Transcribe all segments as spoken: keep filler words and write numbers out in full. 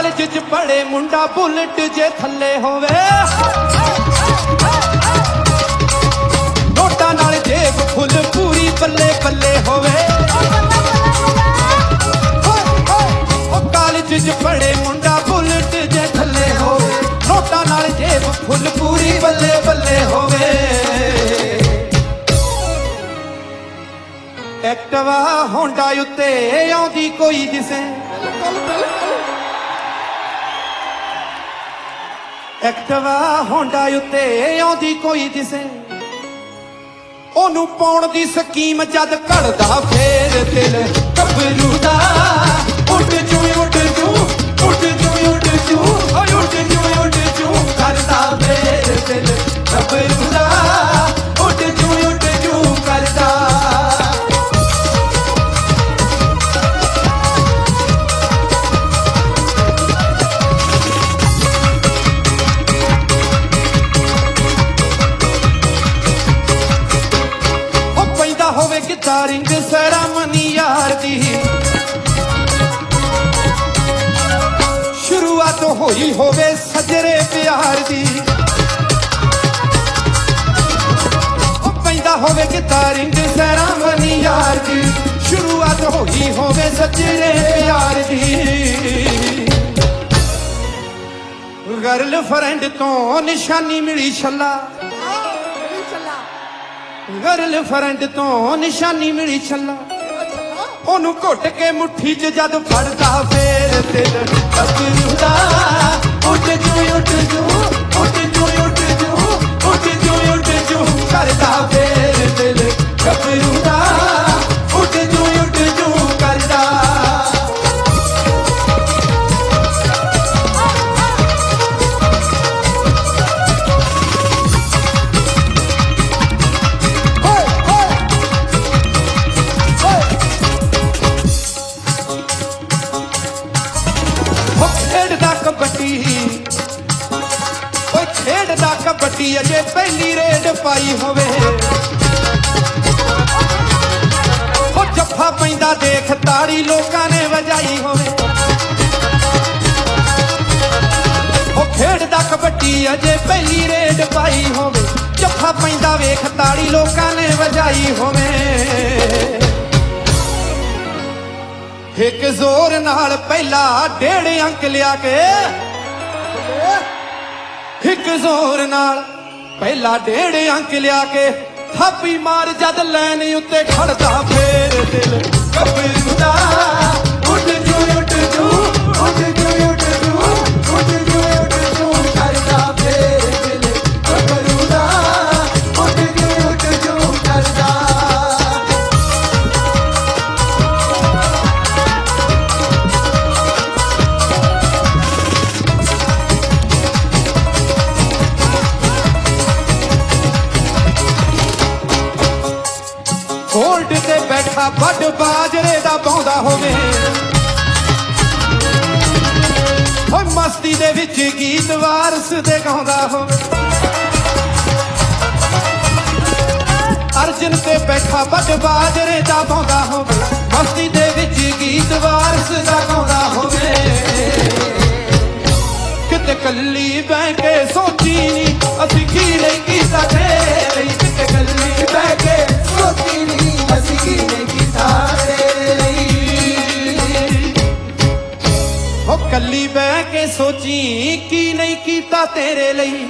College ਚ ਪੜੇ ਮੁੰਡਾ ਬੁਲਟ ਜੇ ਥੱਲੇ ਹੋਵੇ ਨੋਟਾਂ ਨਾਲ ਜੇਬ ਫੁੱਲ ਪੂਰੀ ਬੱਲੇ ਬੱਲੇ ਹੋਵੇ ਉਹ ਕਾਲਜ ਚ ਪੜੇ ਮੁੰਡਾ ਬੁਲਟ ਜੇ ਥੱਲੇ ਹੋਵੇ ਨੋਟਾਂ ਨਾਲ ਜੇਬ ਫੁੱਲ ਪੂਰੀ ਬੱਲੇ ਬੱਲੇ ਹੋਵੇ ਐਕਟਿਵਾ ਹੋਂਡਾ ਉੱਤੇ ਆਉਂਦੀ ਕੋਈ ਦਿਸੇ ਐਕਟਿਵਾ ਹੋਂਡਾ ਉੱਤੇ ਆਉਂਦੀ ਕੋਈ ਦਿਸੇ ਉਹਨੂੰ ਪਾਉਣ ਦੀ ਸਕੀਮ ਜਦ ਘੜਦਾ ਫੇਰ ਦਿਲ ਗੱਭਰੂ ਦਾ ਉੱਡ ਜੂ ਉੱਡ ਜੂ ਉੱਡ ਜੂ ਉੱਡ ਜੂ ਓਏ ਉੱਡ ਜੂ ਉੱਡ ਜੂ ਕਰਦਾ ਫੇਰ ਦਿਲ ਗੱਭਰੂ ਦਾ ਉੱਡ ਜੂ ਉੱਡ ਜੂ ਕਰਦਾ ਹੋਵੇ ਕਿੱਦਾਂ ਰਿੰਗ ਸੈਰਾਮਨੀ ਯਾਰ ਦੀ ਸ਼ੁਰੂਆਤ ਹੋਈ ਹੋਵੇ ਸਜਰੇ ਪਿਆਰ ਦੀ ਉਹ ਪੈਂਦਾ ਹੋਵੇ ਕਿੱਦਾਂ ਰਿੰਗ ਸੈਰਾਮਨੀ ਯਾਰ ਦੀ ਸ਼ੁਰੂਆਤ ਹੋਈ ਹੋਵੇ ਸਜਰੇ ਪਿਆਰ ਦੀ ਗਰਲ ਫਰੈਂਡ ਤੋਂ ਨਿਸ਼ਾਨੀ ਮਿਲੀ ਛੱਲਾ ਗਰਲ ਫਰੈਂਡ ਤੋਂ ਨਿਸ਼ਾਨੀ ਮਿਲੀ ਛੱਲਾ ਉਹਨੂੰ ਘੁੱਟ ਕੇ ਮੁੱਠੀ 'ਚ ਜਦ ਫੜਦਾ ਫੇਰ ਦਿਲ ਗੱਭਰੂ ਦਾ ਉੱਡ ਜੂ ਉੱਡ ਜੂ ਉੱਡ ਜੂ ਉੱਡ ਜੂ ਉੱਡ ਜੂ ਉੱਡ ਜੂ ਕਰਦਾ ਫੇਰ ਦਿਲ ਗੱਭਰੂ ਦਾ ਉੱਡ ਜੂ ਉੱਡ ਜੂ ਕਰਦਾ ਓਏ ਖੇਡਦਾ ਕਬੱਡੀ ਅਜੇ ਪਹਿਲੀ ਰੇਡ ਪਾਈ ਹੋਵੇ ਉਹ ਜੱਫਾ ਪੈਂਦਾ ਦੇਖ ਤਾੜੀ ਲੋਕਾਂ ਨੇ ਵਜਾਈ ਹੋਵੇ ਉਹ ਖੇਡਦਾ ਕਬੱਡੀ ਅਜੇ ਪਹਿਲੀ ਰੇਡ ਪਾਈ ਹੋਵੇ ਜੱਫਾ ਪੈਂਦਾ ਵੇਖ ਤਾੜੀ ਲੋਕਾਂ ਨੇ ਵਜਾਈ ਹੋਵੇ ਇੱਕ ਜ਼ੋਰ ਨਾਲ ਪਹਿਲਾ ਡੇਢ ਅੰਕ ਲਿਆ ਕੇ ਇੱਕ ਜ਼ੋਰ ਨਾਲ ਪਹਿਲਾ ਡੇਢ ਅੰਕ ਲਿਆ ਕੇ ਥਾਪੀ ਮਾਰ ਜਦ ਲੈਨ ਉੱਤੇ ਖੜਦਾ ਫੇਰ ਦਿਲ ਗੱਭਰੂ ਦਾ ਉੱਡ ਜੂ ਉੱਡ ਜੂ ਉੱਡ ਜੂ ਉੱਡ ਜੂ ਉੱਡ ਜੂ ਉੱਡ ਜੂ ਕਰਦਾ ਫੇਰ ਦਿਲ ਗੱਭਰੂ ਦਾ ਉੱਡ ਜੂ ਉੱਡ ਜੂ ਕਰਦਾ ਹੋਲਡ ਤੇ ਬੈਠਾ ਵੱਡ ਬਾਜਰੇ ਦਾ ਪਾਉਂਦਾ ਹੋਵੇ ਓਏ ਮਸਤੀ ਦੇ ਵਿੱਚ ਗੀਤ ਵਾਰਸ ਦੇ ਗਾਉਂਦਾ ਹੋਵੇ ਅਰਜਨ ਤੇ ਬੈਠਾ ਵੱਡ ਬਾਜਰੇ ਦਾ ਪਾਉਂਦਾ ਹੋਵੇ ਮਸਤੀ ਦੇ ਵਿੱਚ ਗੀਤ ਵਾਰਸ ਦਾ ਗਾਉਂਦਾ ਹੋਵੇ ਕਿਤੇ ਕੱਲੀ ਬਹਿ ਕੇ ਸੋਚੀ ਨੀ ਅਸੀਂ ਕੀ ਨਹੀਂ ਕੀਤਾ ਤੇਰੇ ਲਈ ਕਿਤੇ ਕੱਲੀ ਬਹਿ ਕੇ ਸੋਚੀ ਨੀ ਅਸੀਂ ਕੀ ਨਹੀਂ ਕੀਤਾ ਤੇਰੇ ਲਈ ਉਹ ਕੱਲੀ ਬਹਿ ਕੇ ਸੋਚੀ ਕੀ ਨਹੀਂ ਕੀਤਾ ਤੇਰੇ ਲਈ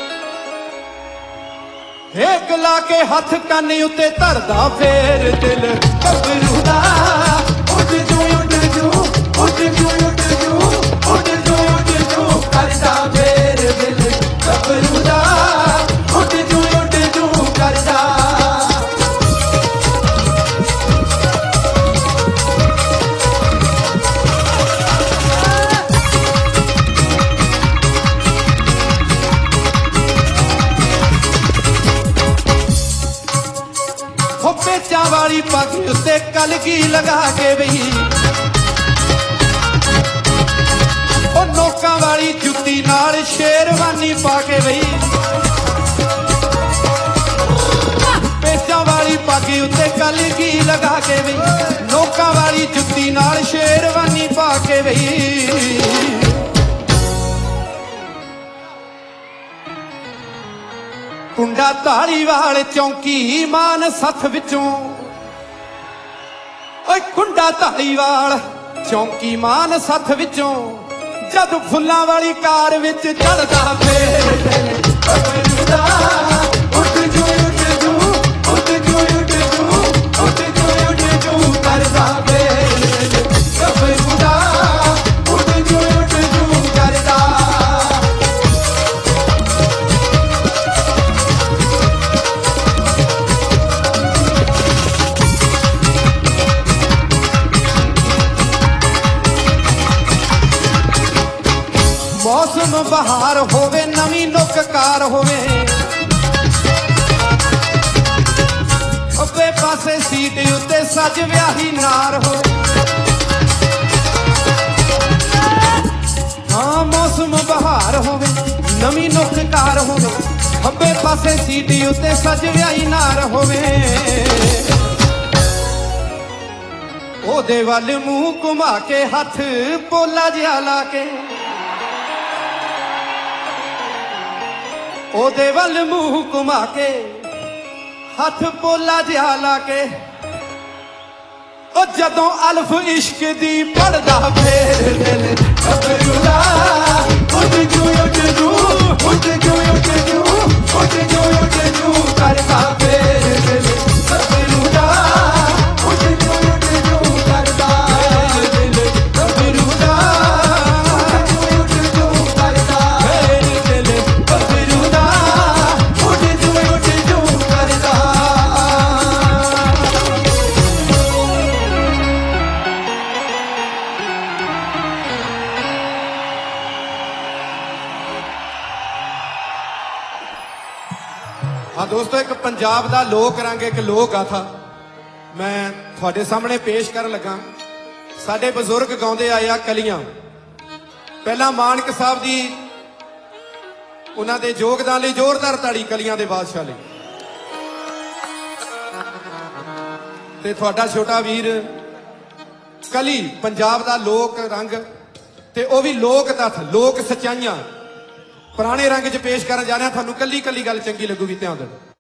ਏਕ ਲਾ ਕੇ ਹੱਥ ਕੰਨ ਉੱਤੇ ਧਰਦਾ ਫੇਰ ਦਿਲ ਗੱਭਰੂ ਦਾ ਉੱਡ ਜੂ ਉੱਡ ਜੂ ਉੱਡ ਜੂ ਉੱਡ ਜੂ ਉੱਡ ਜੂ ਉੱਡ ਜੂ ਕਰਦਾ ਫੇਰ ਦਿਲ ਗੱਭਰੂ ਦਾ ਉੱਡ ਜੂ ਉੱਡ ਜੂ ਕਰਦਾ ਪੇਚਾਂ ਵਾਲੀ ਪੱਗ ਉੱਤੇ ਕਲਗੀ ਲਗਾ ਕੇ ਬਈ ਉਹ ਨੋਕਾਂ ਵਾਲੀ ਜੁੱਤੀ ਨਾਲ ਸ਼ੇਰਵਾਨੀ ਪਾ ਕੇ ਬਈ ਪੇਚਾਂ ਵਾਲੀ ਪੱਗ ਉੱਤੇ ਕਲਗੀ ਲਗਾ ਕੇ ਬਈ ਨੋਕਾਂ ਵਾਲੀ ਜੁੱਤੀ ਨਾਲ ਸ਼ੇਰਵਾਨੀ ਪਾ ਕੇ ਬਈ ਕੁੰਡਾ ਧਾਲੀਵਾਲ ਚੌਂਕੀ ਮਾਨ ਸੱਥ ਵਿੱਚੋਂ ਓਏ ਕੁੰਡਾ ਧਾਲੀਵਾਲ ਚੌਂਕੀ ਮਾਨ ਸੱਥ ਵਿੱਚੋਂ ਜਦ ਫੁੱਲਾਂ ਵਾਲੀ ਕਾਰ ਵਿੱਚ ਚੜਦਾ ਫੇਰ ਗੱਭਰੂ ਦਾ ਉੱਠ ਜੂ ਉੱਠ ਜੂ ਉੱਠ ਜੂ ਉੱਠ ਜੂ ਉੱਠ ਜੂ ਉੱਠ ਜੂ ਕਰਦਾ ਫੇਰ ਗੱਭਰੂ ਦਾ ਉੱਠ ਜੂ ਉੱਠ ਜੂ ਕਰਦਾ। मौसम बहार होवे नवी नुक कार होवे खब्बे पासे सीट उत्ते सज व्याही नार हो। हाँ मौसम बहार होवे नवी नुक कार होवे खब्बे पासे सीट उत्ते सज व्याही नार होवे ओदे वल मूंह घुमा के हथ पोला जिहा ला के ओदे वल मूंह घुमा के हथ पोला जिहा ला के ओ जदों अल्फ इश्क दी पढ़दा फेर दिल ਗੱਭਰੂ ਦਾ ਉੱਠ ਜੂ ਉੱਠ ਜੂ ਉੱਠ ਜੂ ਉੱਠ ਜੂ ਉੱਠ ਜੂ ਉੱਠ ਜੂ ਕਰਦਾ ਫੇਰ ਦਿਲ ਗੱਭਰੂ ਦਾ ਉੱਠ ਜੂ ਉੱਠ ਜੂ ਕਰਦਾ ਦਿਲ ਗੱਭਰੂ ਦਾ ਉੱਠ ਜੂ ਉੱਠ ਜੂ ਕਰਦਾ ਫੇਰ ਦਿਲ ਗੱਭਰੂ ਦਾ ਉੱਠ ਜੂ ਉੱਠ ਜੂ ਕਰਦਾ। हाँ दोस्तों एक पंजाब दा लोक रंग एक लोक गाथा मैं थोड़े सामने पेश कर लगा। साडे बजुर्ग गाउंदे आए आ कलियां पहला मानक साहब दी उन्हां दे योगदान लई जोरदार ताड़ी कलियां दे बादशाह लई ते थोड़ा छोटा वीर कली पंजाब दा लोक रंग ते ओ भी लोक तथ लोक सच्चाइयां पुराने रंग च पेश करन जा रहा। थानू कली कली गल चंगी लगूगी ध्यान देना।